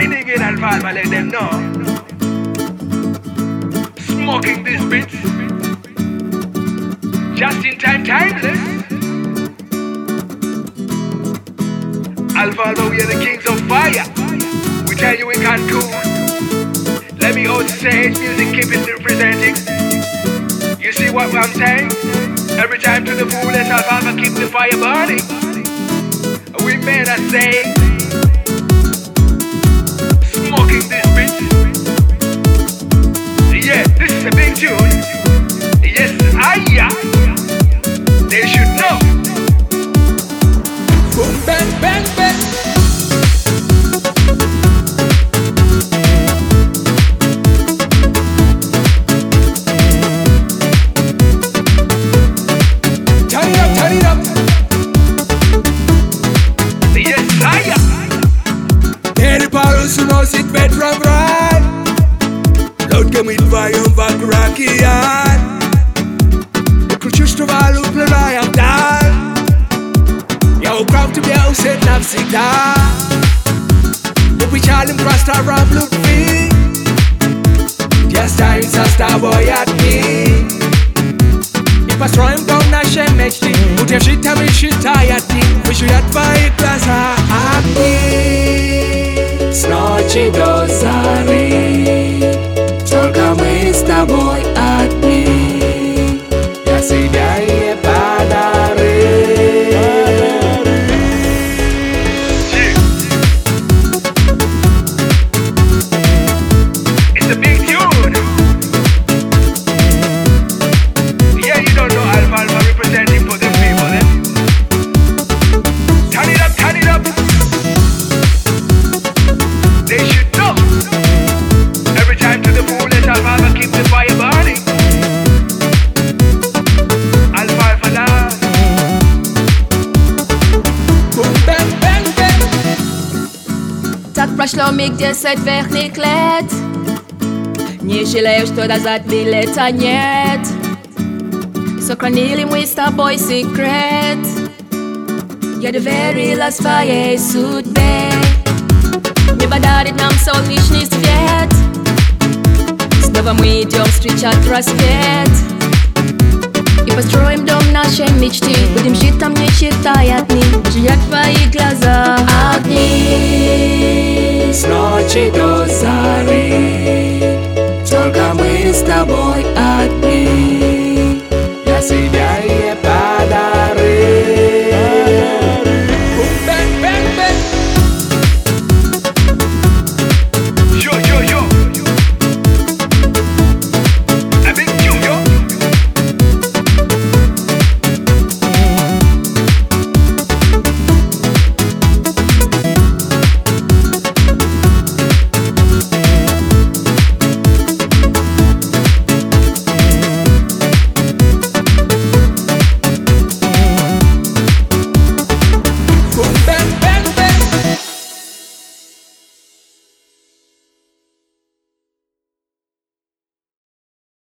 Finding it and Palma let them know. Smoking this bitch. Just in time, timeless. Alpha Alpha, we are the kings of fire. We tell you we can't do. Let me also say it's music, keep it representing. You see what I'm saying? Every time to the fullest, Alpha Alpha keep the fire burning. We made a say. Smoking this bitch. Yeah, this is a big tune. Yes, they should know. Boom, bang, bang, bang. Turn it up, turn it up. Yes, Des paroles sous nos sites bêtes ravrailles. L'autre que m'il va y en va craquer. Kruciuszto walu plenają dal. Ja ukrałty miał set навсегда. Upечалим просто раб любви. Я останется с тобой одни. И построим дом нашей мечты. Будем жить там и считая дни. Вижу я твои глаза одни. С ночи до зари. Только мы с тобой одни. Я себя и подарю. it's a big tune. Yeah, you don't know Alpha Alpha representing for the people, eh? Turn it up, turn it up. They should know. Every time to the fullest, Alpha Alpha keep the fire burning. Alpha Alpha love. Boom, bang, bang, bang. Так прошло миг 10 верхних лет. Не жалею, что назад билета нет. Сохранили мы с тобой секрет. Я доверила своей судьбе. Небо дарит нам солнечный свет. Снова мы идем встречать рассвет. И построим дом нашей мечты. Будем жить там, не считая дни. Вижу я твои глаза